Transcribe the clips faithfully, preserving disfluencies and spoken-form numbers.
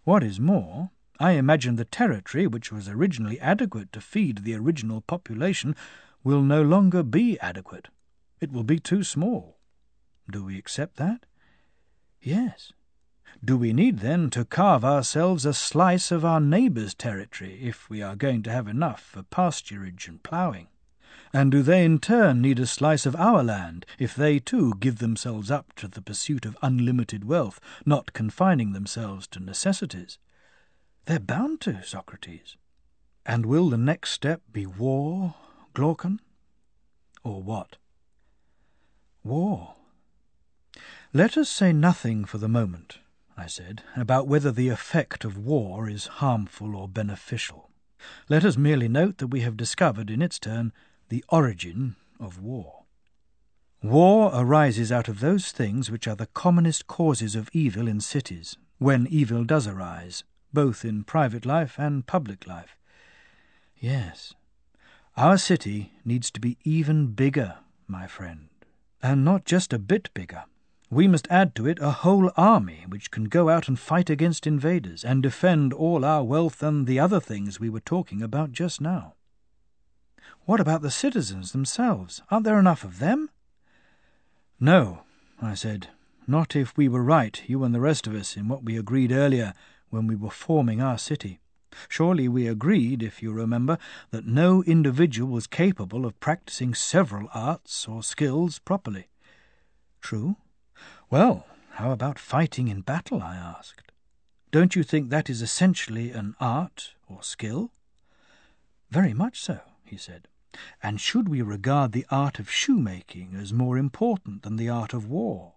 What is more, I imagine the territory, which was originally adequate to feed the original population, will no longer be adequate. It will be too small. Do we accept that? Yes. Do we need, then, to carve ourselves a slice of our neighbour's territory if we are going to have enough for pasturage and ploughing? And do they in turn need a slice of our land if they too give themselves up to the pursuit of unlimited wealth, not confining themselves to necessities? They're bound to, Socrates. And will the next step be war, Glaucon? Or what? War. Let us say nothing for the moment, I said, about whether the effect of war is harmful or beneficial. Let us merely note that we have discovered in its turn the origin of war. War arises out of those things which are the commonest causes of evil in cities, when evil does arise, both in private life and public life. Yes, our city needs to be even bigger, my friend, and not just a bit bigger. We must add to it a whole army which can go out and fight against invaders and defend all our wealth and the other things we were talking about just now. What about the citizens themselves? Aren't there enough of them? No, I said, not if we were right, you and the rest of us, in what we agreed earlier when we were forming our city. Surely we agreed, if you remember, that no individual was capable of practicing several arts or skills properly. True. Well, how about fighting in battle, I asked. Don't you think that is essentially an art or skill? Very much so, he said. And should we regard the art of shoemaking as more important than the art of war?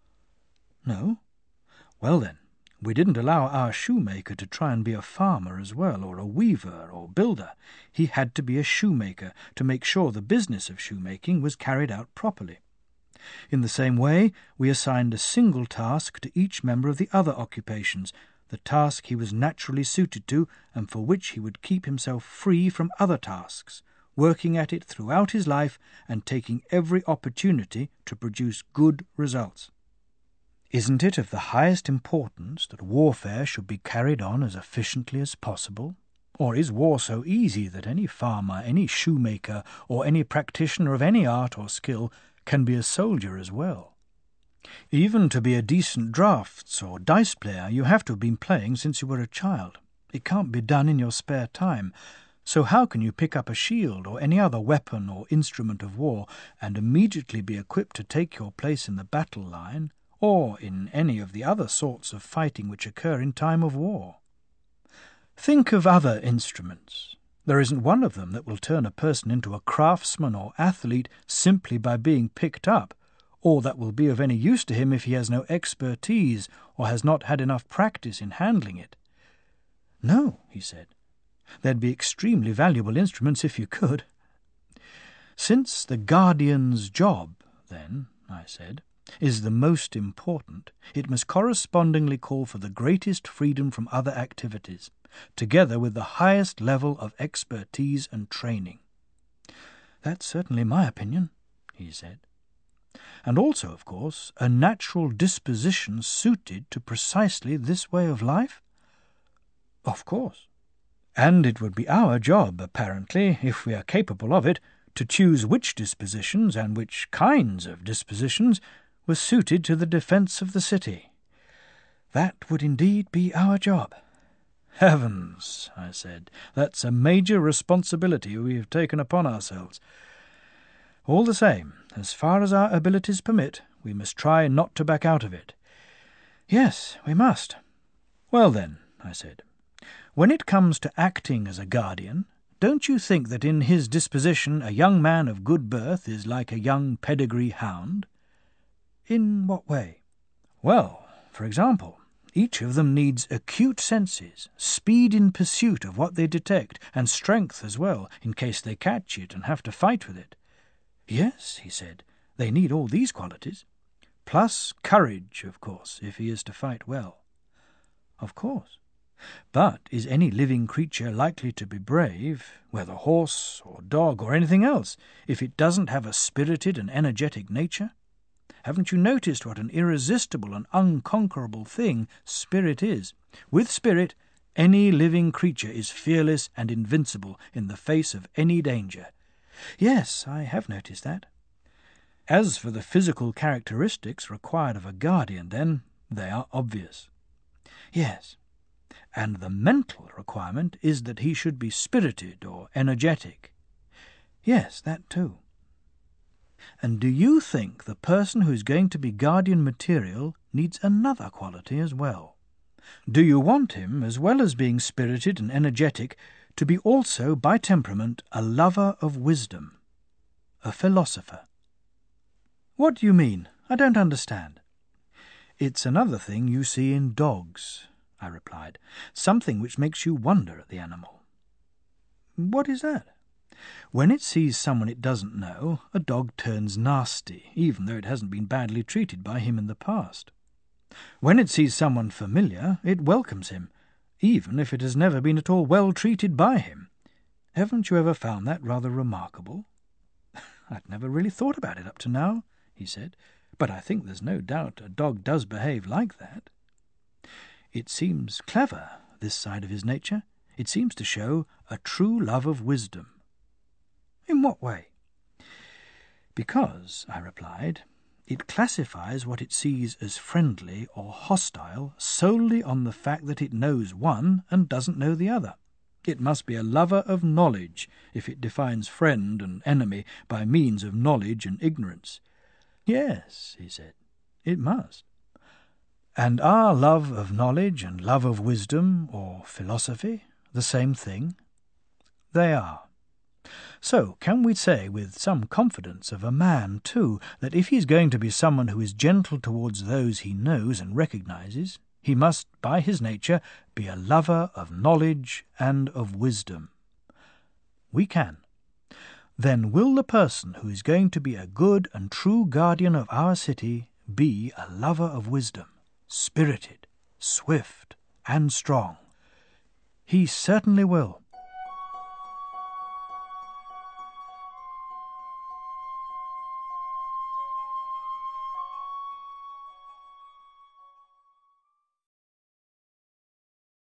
No? Well then, we didn't allow our shoemaker to try and be a farmer as well, or a weaver, or builder. He had to be a shoemaker to make sure the business of shoemaking was carried out properly. In the same way, we assigned a single task to each member of the other occupations, the task he was naturally suited to and for which he would keep himself free from other tasks, working at it throughout his life and taking every opportunity to produce good results. Isn't it of the highest importance that warfare should be carried on as efficiently as possible? Or is war so easy that any farmer, any shoemaker, or any practitioner of any art or skill can be a soldier as well? Even to be a decent draughts or dice player, you have to have been playing since you were a child. It can't be done in your spare time. So how can you pick up a shield or any other weapon or instrument of war and immediately be equipped to take your place in the battle line or in any of the other sorts of fighting which occur in time of war? Think of other instruments. There isn't one of them that will turn a person into a craftsman or athlete simply by being picked up, or that will be of any use to him if he has no expertise or has not had enough practice in handling it. No, he said. There'd be extremely valuable instruments if you could. Since the guardian's job, then, I said, is the most important, it must correspondingly call for the greatest freedom from other activities, together with the highest level of expertise and training. That's certainly my opinion, he said. And also, of course, a natural disposition suited to precisely this way of life? Of course. And it would be our job, apparently, if we are capable of it, to choose which dispositions and which kinds of dispositions were suited to the defence of the city. That would indeed be our job. Heavens, I said, that's a major responsibility we have taken upon ourselves. All the same, as far as our abilities permit, we must try not to back out of it. Yes, we must. Well then, I said, when it comes to acting as a guardian, don't you think that in his disposition a young man of good birth is like a young pedigree hound? In what way? Well, for example, each of them needs acute senses, speed in pursuit of what they detect, and strength as well, in case they catch it and have to fight with it. Yes, he said, they need all these qualities. Plus courage, of course, if he is to fight well. Of course. But is any living creature likely to be brave, whether horse or dog or anything else, if it doesn't have a spirited and energetic nature? Haven't you noticed what an irresistible and unconquerable thing spirit is? With spirit, any living creature is fearless and invincible in the face of any danger. Yes, I have noticed that. As for the physical characteristics required of a guardian, then, they are obvious. Yes, and the mental requirement is that he should be spirited or energetic. Yes, that too. And do you think the person who is going to be guardian material needs another quality as well? Do you want him, as well as being spirited and energetic, to be also, by temperament, a lover of wisdom, a philosopher? What do you mean? I don't understand. It's another thing you see in dogs, I replied, something which makes you wonder at the animal. What is that? When it sees someone it doesn't know, a dog turns nasty, even though it hasn't been badly treated by him in the past. When it sees someone familiar, it welcomes him, even if it has never been at all well treated by him. Haven't you ever found that rather remarkable? I'd never really thought about it up to now, he said, but I think there's no doubt a dog does behave like that. It seems clever, this side of his nature. It seems to show a true love of wisdom. In what way? Because, I replied, it classifies what it sees as friendly or hostile solely on the fact that it knows one and doesn't know the other. It must be a lover of knowledge if it defines friend and enemy by means of knowledge and ignorance. Yes, he said, it must. And are love of knowledge and love of wisdom, or philosophy, the same thing? They are. So can we say with some confidence of a man, too, that if he is going to be someone who is gentle towards those he knows and recognizes, he must, by his nature, be a lover of knowledge and of wisdom? We can. Then will the person who is going to be a good and true guardian of our city be a lover of wisdom, spirited, swift, and strong? He certainly will.